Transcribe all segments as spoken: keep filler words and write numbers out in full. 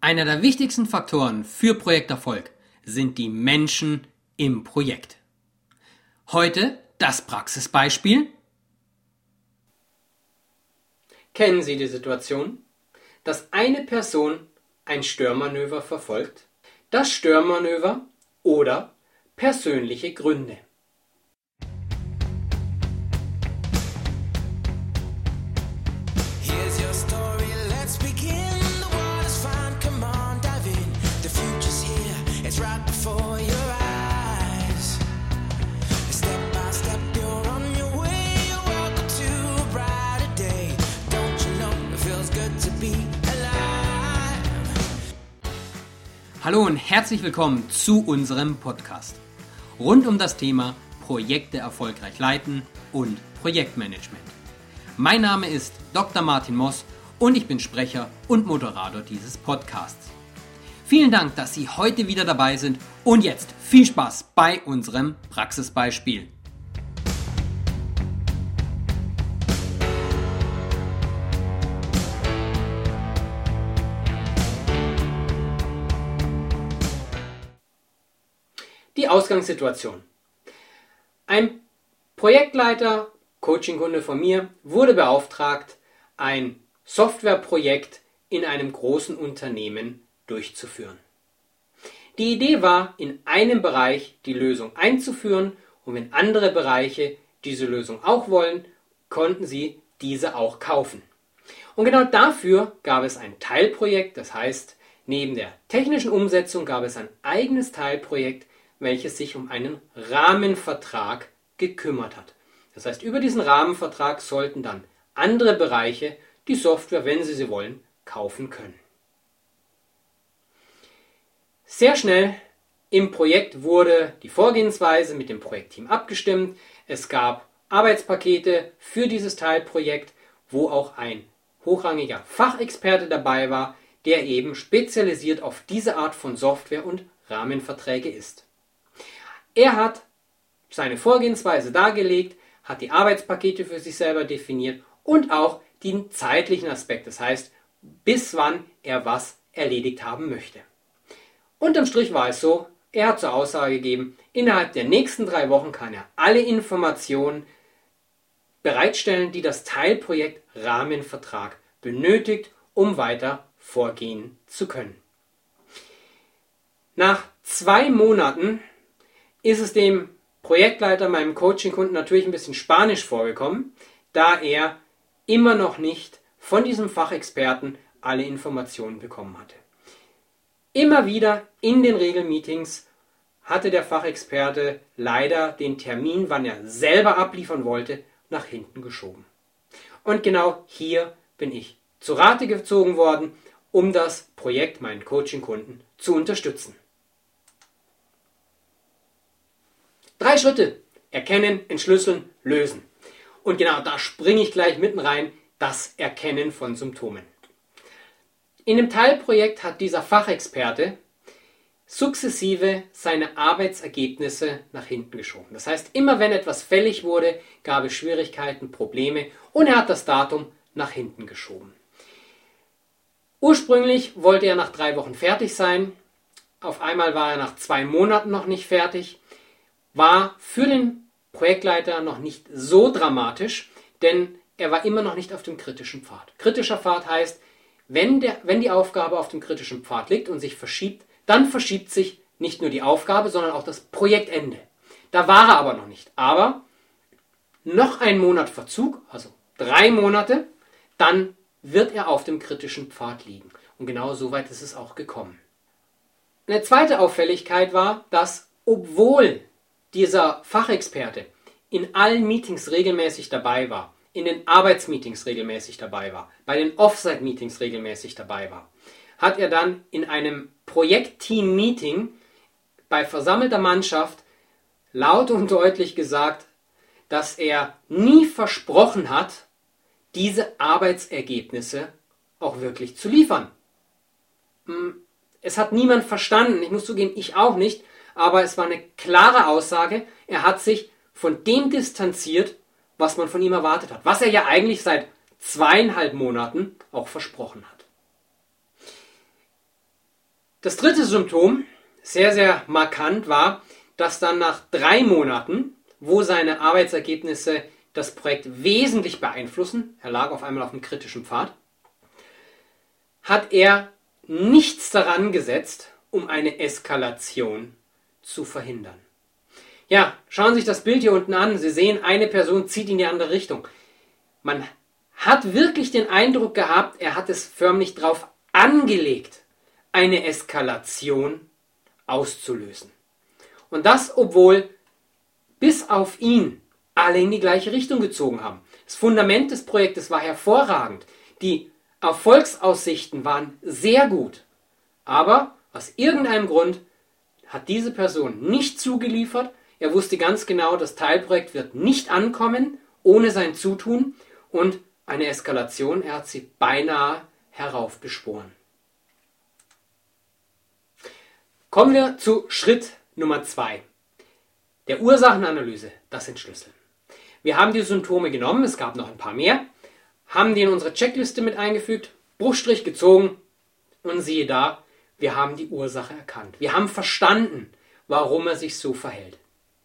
Einer der wichtigsten Faktoren für Projekterfolg sind die Menschen im Projekt. Heute das Praxisbeispiel. Kennen Sie die Situation, dass eine Person ein Störmanöver verfolgt? Das Störmanöver oder persönliche Gründe. Hallo und herzlich willkommen zu unserem Podcast rund um das Thema Projekte erfolgreich leiten und Projektmanagement. Mein Name ist Doktor Martin Moss und ich bin Sprecher und Moderator dieses Podcasts. Vielen Dank, dass Sie heute wieder dabei sind und jetzt viel Spaß bei unserem Praxisbeispiel. Die Ausgangssituation. Ein Projektleiter, Coachingkunde von mir, wurde beauftragt, ein Softwareprojekt in einem großen Unternehmen durchzuführen. Die Idee war, in einem Bereich die Lösung einzuführen und wenn andere Bereiche diese Lösung auch wollen, konnten sie diese auch kaufen. Und genau dafür gab es ein Teilprojekt, das heißt, neben der technischen Umsetzung gab es ein eigenes Teilprojekt, welches sich um einen Rahmenvertrag gekümmert hat. Das heißt, über diesen Rahmenvertrag sollten dann andere Bereiche die Software, wenn sie sie wollen, kaufen können. Sehr schnell im Projekt wurde die Vorgehensweise mit dem Projektteam abgestimmt. Es gab Arbeitspakete für dieses Teilprojekt, wo auch ein hochrangiger Fachexperte dabei war, der eben spezialisiert auf diese Art von Software und Rahmenverträge ist. Er hat seine Vorgehensweise dargelegt, hat die Arbeitspakete für sich selber definiert und auch den zeitlichen Aspekt, das heißt, bis wann er was erledigt haben möchte. Unterm Strich war es so, er hat zur Aussage gegeben, innerhalb der nächsten drei Wochen kann er alle Informationen bereitstellen, die das Teilprojekt Rahmenvertrag benötigt, um weiter vorgehen zu können. Nach zwei Monaten ist es dem Projektleiter, meinem Coaching-Kunden, natürlich ein bisschen spanisch vorgekommen, da er immer noch nicht von diesem Fachexperten alle Informationen bekommen hatte. Immer wieder in den Regelmeetings hatte der Fachexperte leider den Termin, wann er selber abliefern wollte, nach hinten geschoben. Und genau hier bin ich zu Rate gezogen worden, um das Projekt, meinen Coaching-Kunden, zu unterstützen. Drei Schritte: Erkennen, Entschlüsseln, Lösen. Und genau da springe ich gleich mitten rein, das Erkennen von Symptomen. In dem Teilprojekt hat dieser Fachexperte sukzessive seine Arbeitsergebnisse nach hinten geschoben. Das heißt, immer wenn etwas fällig wurde, gab es Schwierigkeiten, Probleme und er hat das Datum nach hinten geschoben. Ursprünglich wollte er nach drei Wochen fertig sein. Auf einmal war er nach zwei Monaten noch nicht fertig. War für den Projektleiter noch nicht so dramatisch, denn er war immer noch nicht auf dem kritischen Pfad. Kritischer Pfad heißt, wenn, der, wenn die Aufgabe auf dem kritischen Pfad liegt und sich verschiebt, dann verschiebt sich nicht nur die Aufgabe, sondern auch das Projektende. Da war er aber noch nicht. Aber noch ein Monat Verzug, also drei Monate, dann wird er auf dem kritischen Pfad liegen. Und genau so weit ist es auch gekommen. Eine zweite Auffälligkeit war, dass obwohl dieser Fachexperte in allen Meetings regelmäßig dabei war, in den Arbeitsmeetings regelmäßig dabei war, bei den Offsite-Meetings regelmäßig dabei war, hat er dann in einem Projektteam-Meeting bei versammelter Mannschaft laut und deutlich gesagt, dass er nie versprochen hat, diese Arbeitsergebnisse auch wirklich zu liefern. Es hat niemand verstanden, ich muss zugeben, ich auch nicht, aber es war eine klare Aussage, er hat sich von dem distanziert, was man von ihm erwartet hat, was er ja eigentlich seit zweieinhalb Monaten auch versprochen hat. Das dritte Symptom, sehr, sehr markant, war, dass dann nach drei Monaten, wo seine Arbeitsergebnisse das Projekt wesentlich beeinflussen, er lag auf einmal auf einem kritischen Pfad, hat er nichts daran gesetzt, um eine Eskalation zu verhindern. Ja, schauen Sie sich das Bild hier unten an. Sie sehen, eine Person zieht in die andere Richtung. Man hat wirklich den Eindruck gehabt, er hat es förmlich darauf angelegt, eine Eskalation auszulösen. Und das, obwohl bis auf ihn alle in die gleiche Richtung gezogen haben. Das Fundament des Projektes war hervorragend. Die Erfolgsaussichten waren sehr gut. Aber aus irgendeinem Grund hat diese Person nicht zugeliefert. Er wusste ganz genau, das Teilprojekt wird nicht ankommen ohne sein Zutun. Und eine Eskalation, er hat sie beinahe heraufbeschworen. Kommen wir zu Schritt Nummer zwei. Der Ursachenanalyse, das Entschlüsseln. Wir haben die Symptome genommen, es gab noch ein paar mehr, haben die in unsere Checkliste mit eingefügt, Bruchstrich gezogen und siehe da, wir haben die Ursache erkannt. Wir haben verstanden, warum er sich so verhält.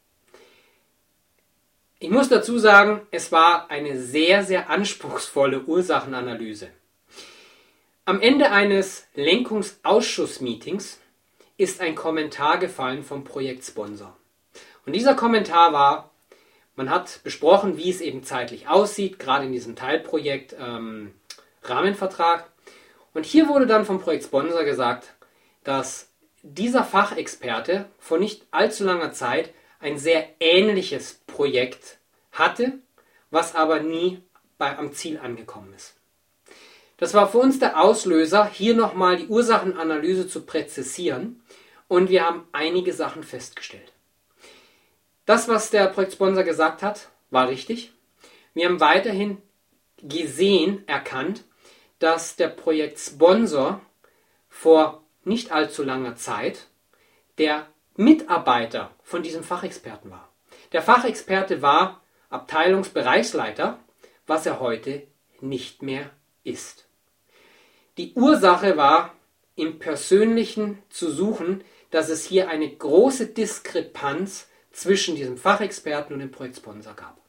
Ich muss dazu sagen, es war eine sehr, sehr anspruchsvolle Ursachenanalyse. Am Ende eines Lenkungsausschuss-Meetings ist ein Kommentar gefallen vom Projektsponsor. Und dieser Kommentar war, man hat besprochen, wie es eben zeitlich aussieht, gerade in diesem Teilprojekt ähm, Rahmenvertrag. Und hier wurde dann vom Projektsponsor gesagt, dass dieser Fachexperte vor nicht allzu langer Zeit ein sehr ähnliches Projekt hatte, was aber nie bei, am Ziel angekommen ist. Das war für uns der Auslöser, hier nochmal die Ursachenanalyse zu präzisieren, und wir haben einige Sachen festgestellt. Das, was der Projektsponsor gesagt hat, war richtig. Wir haben weiterhin gesehen, erkannt, dass der Projektsponsor vor nicht allzu langer Zeit der Mitarbeiter von diesem Fachexperten war. Der Fachexperte war Abteilungsbereichsleiter, was er heute nicht mehr ist. Die Ursache war im Persönlichen zu suchen, dass es hier eine große Diskrepanz zwischen diesem Fachexperten und dem Projektsponsor gab.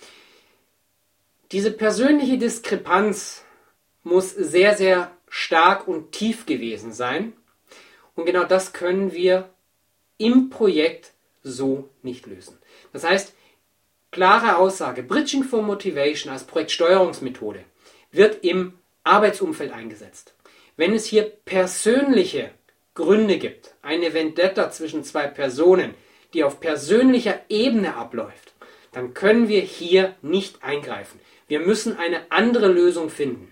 Diese persönliche Diskrepanz muss sehr, sehr stark und tief gewesen sein. Und genau das können wir im Projekt so nicht lösen. Das heißt, klare Aussage, Bridging for Motivation als Projektsteuerungsmethode wird im Arbeitsumfeld eingesetzt. Wenn es hier persönliche Gründe gibt, eine Vendetta zwischen zwei Personen, die auf persönlicher Ebene abläuft, dann können wir hier nicht eingreifen. Wir müssen eine andere Lösung finden.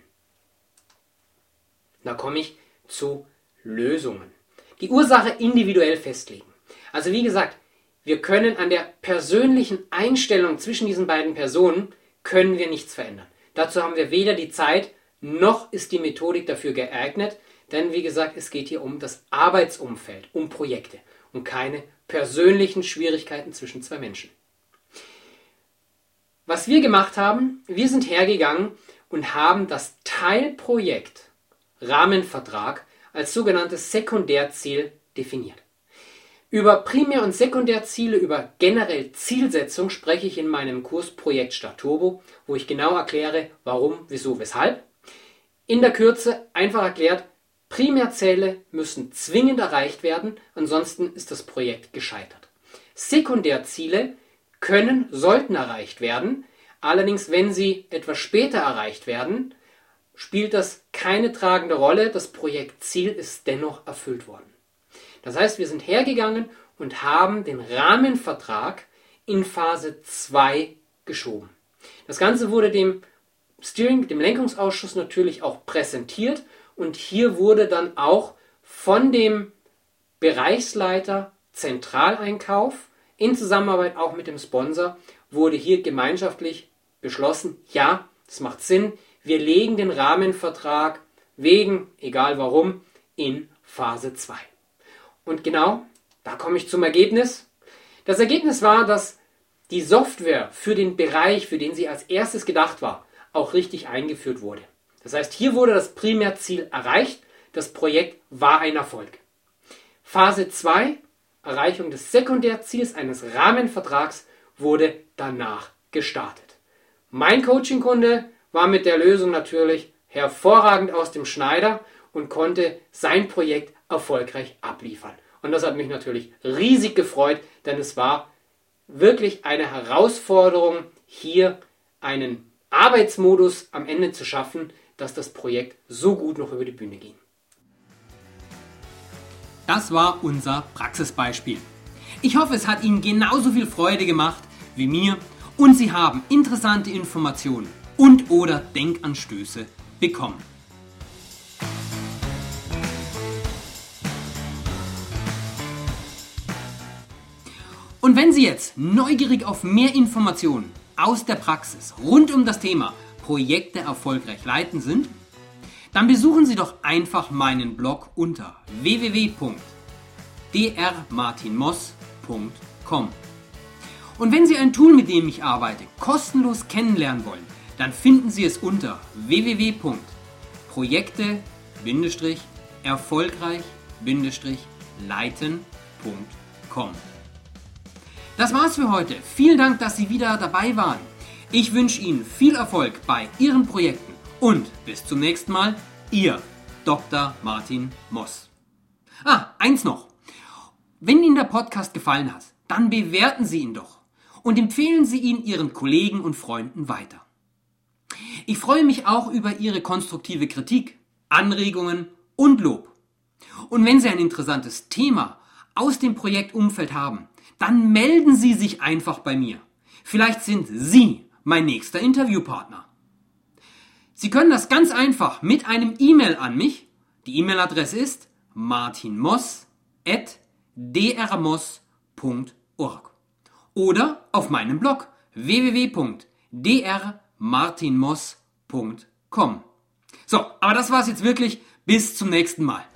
Da komme ich zu Lösungen. Die Ursache individuell festlegen. Also wie gesagt, wir können an der persönlichen Einstellung zwischen diesen beiden Personen können wir nichts verändern. Dazu haben wir weder die Zeit, noch ist die Methodik dafür geeignet, denn wie gesagt, es geht hier um das Arbeitsumfeld, um Projekte und keine persönlichen Schwierigkeiten zwischen zwei Menschen. Was wir gemacht haben, wir sind hergegangen und haben das Teilprojekt Rahmenvertrag als sogenanntes Sekundärziel definiert. Über Primär- und Sekundärziele, über generell Zielsetzung spreche ich in meinem Kurs Projekt Start Turbo, wo ich genau erkläre, warum, wieso, weshalb. In der Kürze einfach erklärt, Primärziele müssen zwingend erreicht werden, ansonsten ist das Projekt gescheitert. Sekundärziele können, sollten erreicht werden, allerdings wenn sie etwas später erreicht werden, spielt das keine tragende Rolle, das Projektziel ist dennoch erfüllt worden. Das heißt, wir sind hergegangen und haben den Rahmenvertrag in Phase zwei geschoben. Das Ganze wurde dem Steering, dem Lenkungsausschuss natürlich auch präsentiert und hier wurde dann auch von dem Bereichsleiter Zentraleinkauf in Zusammenarbeit auch mit dem Sponsor wurde hier gemeinschaftlich beschlossen, ja, das macht Sinn, wir legen den Rahmenvertrag wegen, egal warum, in Phase zwei. Und genau, da komme ich zum Ergebnis. Das Ergebnis war, dass die Software für den Bereich, für den sie als erstes gedacht war, auch richtig eingeführt wurde. Das heißt, hier wurde das Primärziel erreicht, das Projekt war ein Erfolg. Phase zwei, Erreichung des Sekundärziels eines Rahmenvertrags, wurde danach gestartet. Mein Coaching-Kunde war mit der Lösung natürlich hervorragend aus dem Schneider und konnte sein Projekt erfolgreich abliefern. Und das hat mich natürlich riesig gefreut, denn es war wirklich eine Herausforderung, hier einen Arbeitsmodus am Ende zu schaffen, dass das Projekt so gut noch über die Bühne ging. Das war unser Praxisbeispiel. Ich hoffe, es hat Ihnen genauso viel Freude gemacht wie mir und Sie haben interessante Informationen und oder Denkanstöße bekommen. Und wenn Sie jetzt neugierig auf mehr Informationen aus der Praxis rund um das Thema Projekte erfolgreich leiten sind, dann besuchen Sie doch einfach meinen Blog unter w w w punkt d r martin moss punkt com. Und wenn Sie ein Tool, mit dem ich arbeite, kostenlos kennenlernen wollen, dann finden Sie es unter w w w punkt projekte erfolgreich leiten punkt com. Das war's für heute. Vielen Dank, dass Sie wieder dabei waren. Ich wünsche Ihnen viel Erfolg bei Ihren Projekten und bis zum nächsten Mal, Ihr Doktor Martin Moss. Ah, eins noch. Wenn Ihnen der Podcast gefallen hat, dann bewerten Sie ihn doch und empfehlen Sie ihn Ihren Kollegen und Freunden weiter. Ich freue mich auch über Ihre konstruktive Kritik, Anregungen und Lob. Und wenn Sie ein interessantes Thema aus dem Projektumfeld haben, dann melden Sie sich einfach bei mir. Vielleicht sind Sie mein nächster Interviewpartner. Sie können das ganz einfach mit einem E-Mail an mich. Die E-Mail-Adresse ist martinmoss at d r moss punkt org oder auf meinem Blog w w w punkt d r martin moss punkt com. So, aber das war's jetzt wirklich. Bis zum nächsten Mal.